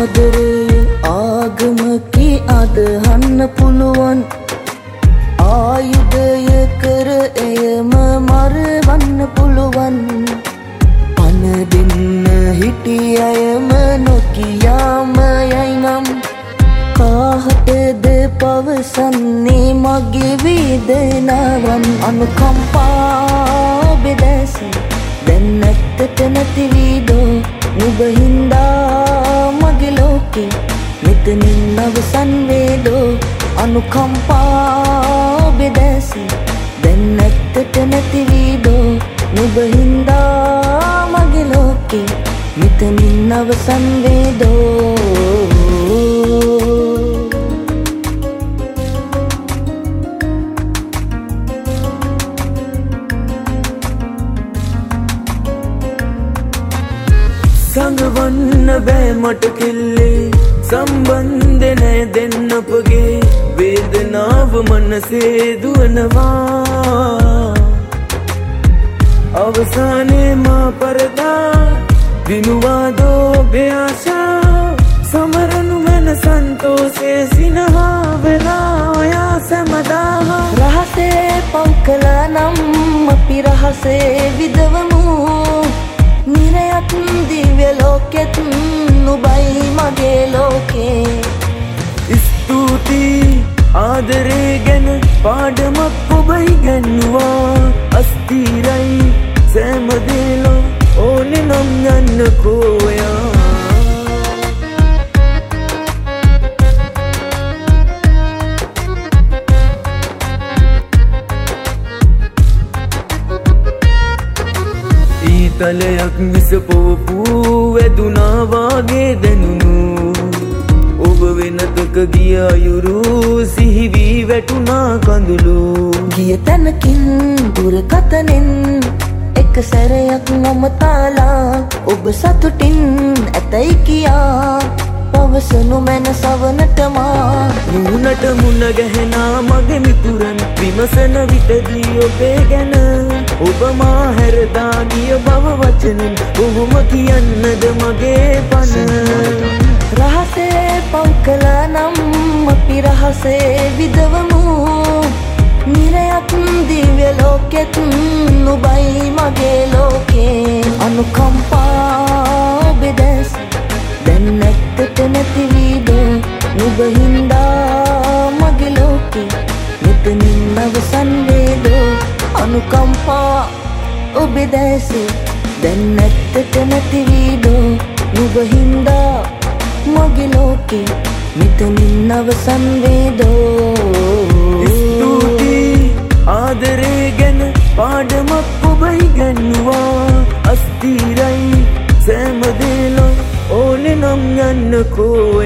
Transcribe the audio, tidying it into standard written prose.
ආදරය ආගමකි අදහන්න පුළුවන් ආයුධය කර එයම මරවන්න පුළුවන් පන දෙන්න හිටියයම නොකියාම යයිනම් කාහටද පවසන්නේ මගේ වේදනාවන් අනුකම්පා බෙදැසි දැන් නැත්තට නැති වීදෝ නුඹ හින්දා මගේ ලෝකේ මෙතනින් අවසන් වේදෝ අනුකම්පා බෙදැසි දැන් නැත්තට නැති වීදෝ නුඹ හින්දා මගේ ලෝකේ මෙතනින් අවසන් වේදෝ සංගවන්න බෑ මට කෙල්ලේ සම්බන්ධ නෑ දෙන්න අපගේ වේදනාව මනසේ දුවනවා අවසානයේ මා පරදා දිනුවාදෝ බේආශා සමරනු මන සන්තෝෂේ සිනහා වෙලා ඔයා සැමදා රහසේ පංකලා නම් අපි රහසේ විදවමු නිරයත් දිව්‍ය ලෝකෙත් නුබයි මගේ ලෝකේ ස්තුතියි ආදරේ ගැන පාඩමක් ඔබ ඉගෙනුවා අස්තිරයි සෑම දේලෝ ඕනේ නම් යන්නකෝ ඔයා ඊතලයක් මිස පොවපු වැදුනා වාගේ දැනුණු ඔබ වෙනතක ගිය අයුරු සිහිවී වැටුණා කඳුළු ගිය තැනකින් දුරකතනෙන් එක සැරයක් මම තාලා ඔබ සතුටින් ඇතැයි කියා පවසනු මැන සවනටමා මුණට මුණ ගැහෙනා මගේ මිතුරන් විමසන විටදී ඔබේ ගැන ඔබ මා හැරදා ගිය බව වචනෙන් ඔහොම කියන්නද මගේ පන රහසේ පංකලා නම් අපි රහසේ විදවමු නිරයත් දිව්‍ය ලෝකෙත් නුබයි මගේ ලෝකේ අනුකම්පා බෙදැසි දැන් නැත්තට නැති වීදෝ නුඹ හින්දා මගේ ලෝකේ මෙතනින් අවසන් වේදෝ අනුකම්පා ඔබෙදැසි දැන් නැත්තට නැති වීදෝ නුඹ හින්දා මගේ ලෝකේ මෙතනින් අවසන් වේදෝ ස්තුතියි ආදරේ ගැන පාඩමක් ඔබ ඉගෙනුවා අස්තිරයි සෑම දේලෝ ඕනේ නම් යන්නකෝ